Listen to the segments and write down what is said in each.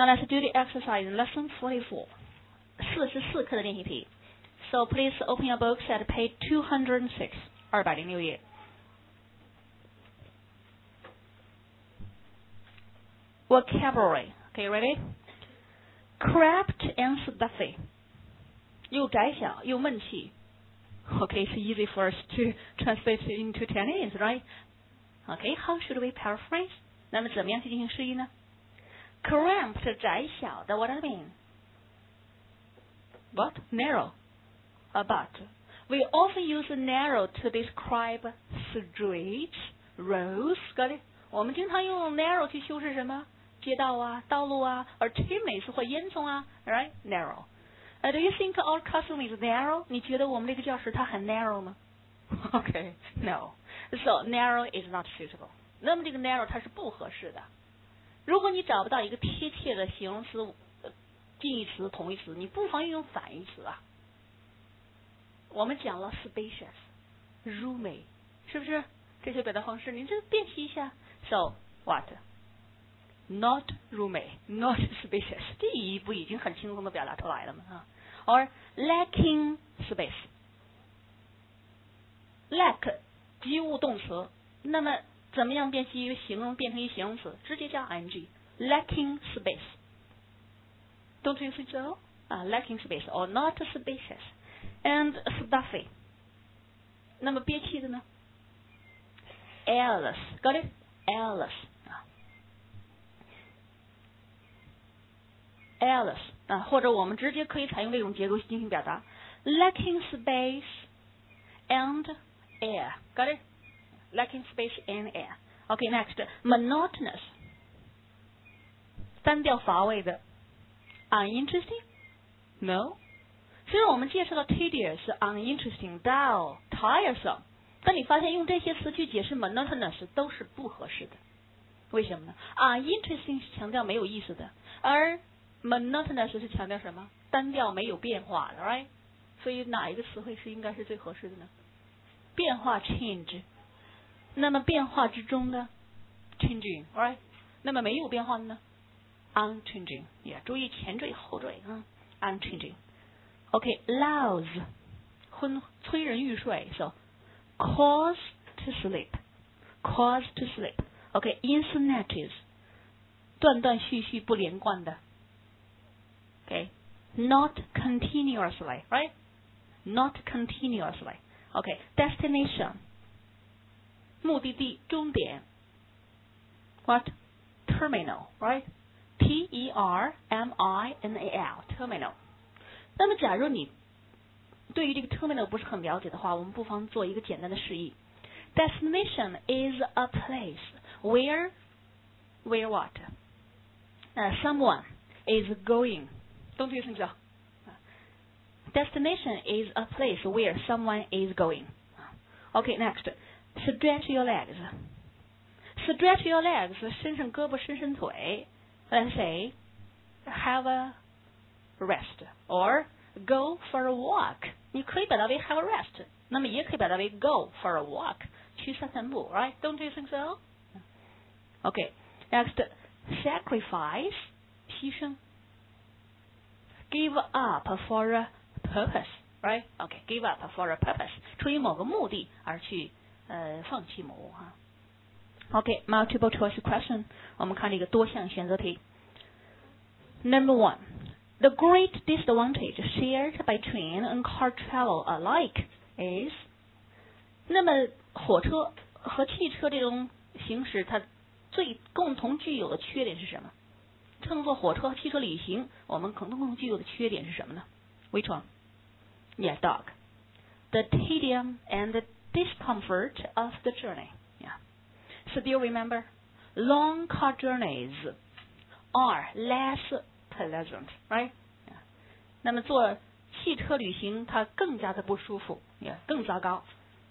Now let's do the exercise in lesson 44. 44课的练习题。So please open your books at page 206. 206页。Vocabulary. Okay, ready? Cramped and stuffy. 又窄小又闷气。Okay, it's easy for us to translate into Chinese, right? Okay, how should we paraphrase? 那么怎么样去进行释义呢？ Cramped 是窄小的 ，What does it mean? What? Narrow. But we often use narrow to describe streets, roads. Got it? 我们经常用 narrow 去修饰什么？街道啊、道路啊，而 chimneys 或烟囱啊 ，right? Narrow. Do you think our classroom is narrow? 你觉得我们这个教室它很 narrow 吗 ？Okay, no. So narrow is not suitable. 那么这个 narrow 它是不合适的。如果你找不到一个贴切的形容词、近义词、同义词，你不妨用反义词啊。我们讲了 spacious、roomy， 是不是？这些表达方式，你这辨析一下。So what? Not roomy, not spacious. 这一步已经很轻松的表达出来了嘛啊。Or lacking space. Lack 及物动词，那么怎么样辨析一个形容变成一形容词？直接加 ing. Lacking space. Don't you think so? Lacking space or not spacious. And stuffy. 那么憋气的呢 ？Airless. Got it? Airless. Airless 或者我们直接可以采用这种结构进行表达 lacking space and air. Got it? Lacking space and air. Okay, next. Monotonous. 单调乏味的 Uninteresting? No. 虽然我们介绍到 tedious, uninteresting, dull, tiresome, 但你发现用这些词去解释 monotonous 都是不合适的。为什么呢？ Uninteresting 是强调没有意思的，而monotonous 是强调什么？单调没有变化的 ，right？ 所以哪一个词汇是应该是最合适的呢？变化 change， 那么变化之中的 changing， right？ 那么没有变化的呢 unchanging， 也注意前缀后缀啊 ，unchanging。OK，louse， 催人欲睡 ，so cause to sleep，cause to sleep。OK，insanities， 断断续续不连贯的。Okay, not continuously, right? Not continuously. Okay, destination. 目的地终点 What? Terminal, right? T-E-R-M-I-N-A-L, terminal. 那么假如你对于这个 terminal 不是很了解的话，我们不妨做一个简单的示意。Destination is a place where what? Someone is going.Don't you think so? Destination is a place where someone is going. Okay, next. Stretch your legs. Stretch your legs. 伸伸胳膊，伸伸腿。Let's say, have a rest or go for a walk. 你可以表达为 have a rest. 那么也可以表达为 go for a walk. 去散散步 right? Don't you think so? Okay, next. Sacrifice. 牺牲。Give up for a purpose, right? Okay, give up for a purpose. 出于某个目的而去放弃某物哈。Okay, multiple choice question. 我们看这个多项选择题。Number 1. The great disadvantage shared by train and car travel alike is. 那么火车和汽车这种行驶，它最共同具有的缺点是什么？乘坐火车和汽车旅行，我们共同具有的缺点是什么呢 ？Which one? Yeah, dog. The tedium and the discomfort of the journey. Yeah. So do you remember? Long car journeys are less pleasant, right? Yeah. 那么坐汽车旅行，它更加的不舒服，也更糟糕。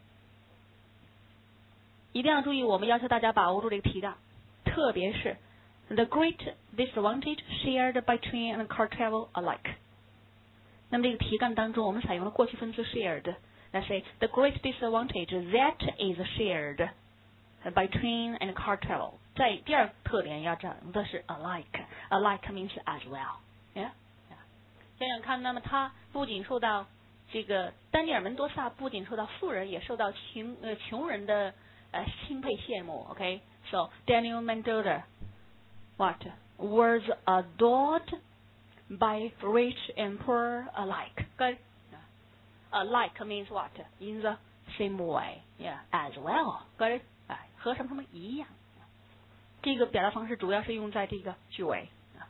一定要注意，我们要求大家把握住这个题干，特别是。The great disadvantage shared by train and car travel alike. 那么这个题干当中，我们采用了过去分词 shared. Let's say the great disadvantage that is shared by train and car travel. 在第二个特点要讲的是 alike means as well。想想看，那么他不仅受到这个丹尼尔门多萨不仅受到富人，也受到穷人的钦佩羡慕。OK，so Daniel Mendoza what was adored by rich and poor alike. Good. Alike means what? In the same way. Yeah, as well. Good. 和什么什么一样。这个表达方式主要是用在这个句尾。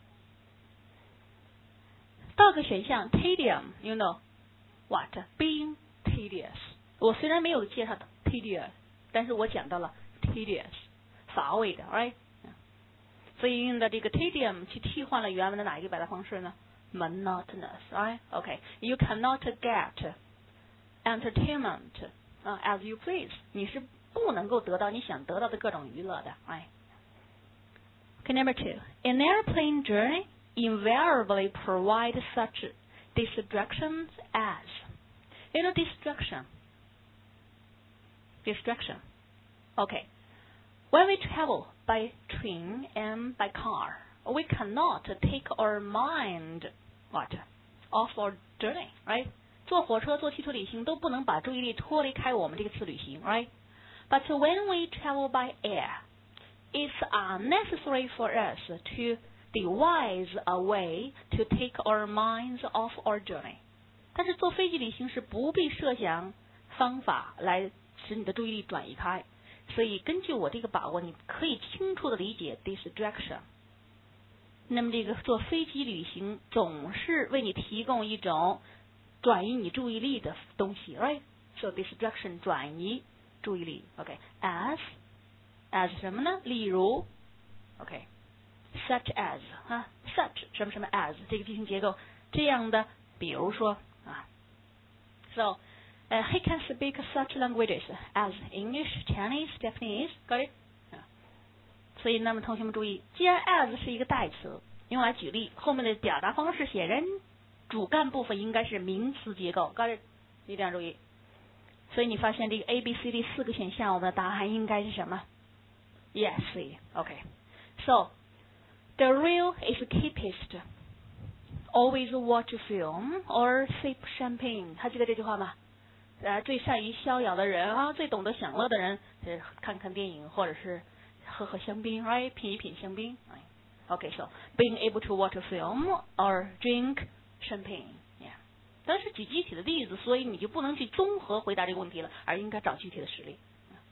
第二个选项 tedium, you know what? Being tedious. 我虽然没有介绍的 tedious， 但是我讲到了 tedious， 乏味的 ，right？ 所以用的这个 tedium 去替换了原文的哪一个表达方式呢 ？monotonous, right? Okay, you cannot get entertainment as you please. 你是不能够得到你想得到的各种娱乐的，哎。Okay, number 2. An airplane journey invariably provides such distractions as, you know, distraction. Okay. When we travel by train and by car, we cannot take our mind off our journey, right? 坐火车、坐汽车旅行都不能把注意力脱离开我们这个次旅行 ，right? But when we travel by air, it's unnecessary for us to devise a way to take our minds off our journey. 但是坐飞机旅行是不必设想方法来使你的注意力转移开，所以根据我这个把握，你可以清楚的理解 distraction。那么这个坐飞机旅行总是为你提供一种转移你注意力的东西 ，right? So distraction 转移注意力 ，OK？As 什么呢？例如 ，OK？Such as such 什么什么 as 这个句型结构这样的，比如说So he can speak such languages as English, Chinese, Japanese. Got it? 所以那么同学们注意，既然 as 是一个代词，用来举例，后面的表达方式显然主干部分应该是名词结构。Got it? 一定要注意。所以你发现这个 A、B、C、D 4个选项，我们的答案应该是什么 ？Yes, C. Okay. So the real escapist always watch film or sip champagne. 还记得这句话吗？最善于逍遥的人最懂得享乐的人，看看电影或者是喝香槟 ，right？ 品一品香槟。Okay, so being able to watch a film or drink champagne. 但是举具体的例子，所以你就不能去综合回答这个问题了，而应该找具体的实例。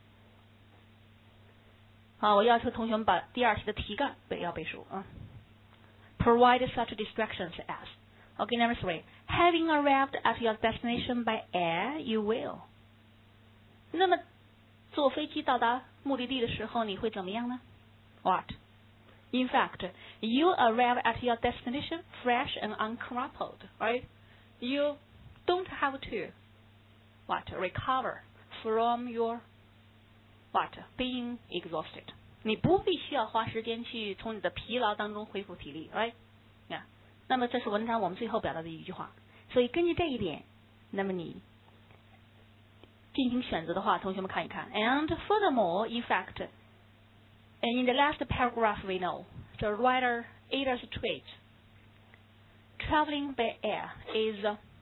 好，我要求同学们把第二题的题干要背熟Provide such distractions as. Okay, number 3. Having arrived at your destination by air, you will. 那么坐飞机到达目的地的时候，你会怎么样呢 ？What? In fact, you arrive at your destination fresh and uncrumpled, right? You don't have to recover from your being exhausted. 你不必须要花时间去从你的疲劳当中恢复体力 ，right？ 那么这是文章我们最后表达的一句话。所以根据这一点，那么你进行选择的话，同学们看一看。And furthermore, in fact, in the last paragraph we know the writer illustrates traveling by air is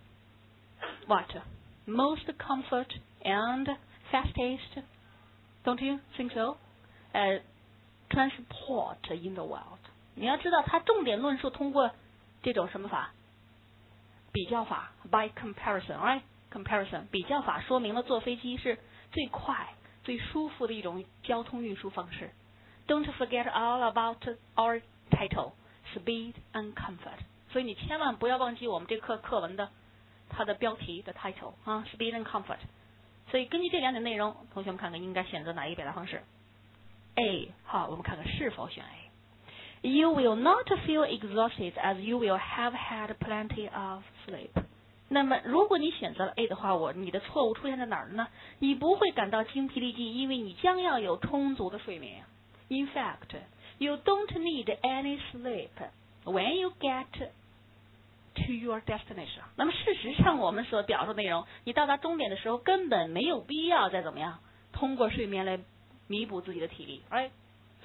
most comfort and fastest. Don't you think so? Transport in the world. 你要知道，它重点论述通过这种什么法？比较法 by comparison, right? Comparison 比较法说明了坐飞机是最快、最舒服的一种交通运输方式。Don't forget all about our title, speed and comfort. 所以你千万不要忘记我们这课文的它的标题的 title speed and comfort. 所以根据这两点内容，同学们看看应该选择哪一个表达方式 ？A. 好，我们看看是否选 A。You will not feel exhausted as you will have had plenty of sleep. 那么如果你选择了 A 的话，你的错误出现在哪儿呢？你不会感到精疲力尽，因为你将要有充足的睡眠。In fact, you don't need any sleep when you get to your destination. 那么事实上，我们所表述内容，你到达终点的时候，根本没有必要再怎么样通过睡眠来弥补自己的体力 ，right？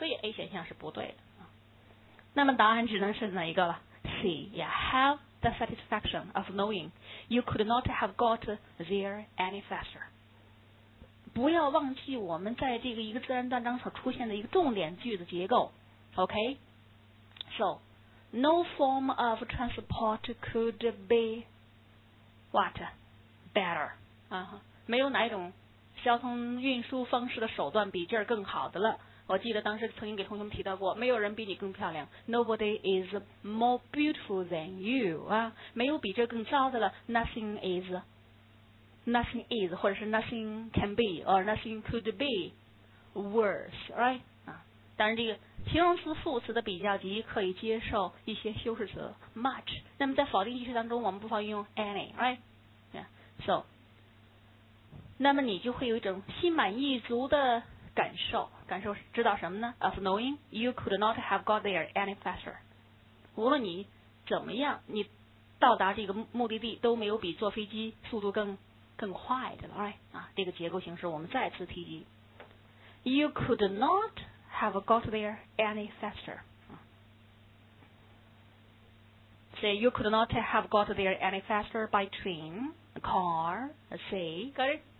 所以 A 选项是不对的。那么答案只能是哪一个了 ？C，have the satisfaction of knowing you could not have got there any faster。不要忘记我们在这个一个自然断章所出现的一个重点句子结构。OK，so no form of transport could be what better 没有哪一种交通运输方式的手段比这儿更好的了。我记得当时曾经给同学们提到过，没有人比你更漂亮 ，Nobody is more beautiful than you 没有比这更糟的了 ，Nothing is 或者是 nothing can be or nothing could be worse，right 当然这个形容词副词的比较级可以接受一些修饰词 much， 那么在否定句式当中我们不妨运用 any，right？So， 那么你就会有一种心满意足的感受知道什么呢 ？Of knowing you could not have got there any faster。无论你怎么样，你到达这个目的地都没有比坐飞机速度更快的了 ，right？ 这个结构形式我们再次提及。You could not have got there any faster. Say you could not have got there any faster by train, car, say, got it?